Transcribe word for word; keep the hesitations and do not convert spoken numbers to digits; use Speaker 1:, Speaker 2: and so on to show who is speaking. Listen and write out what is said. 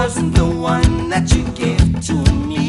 Speaker 1: wasn't the one that you gave to me.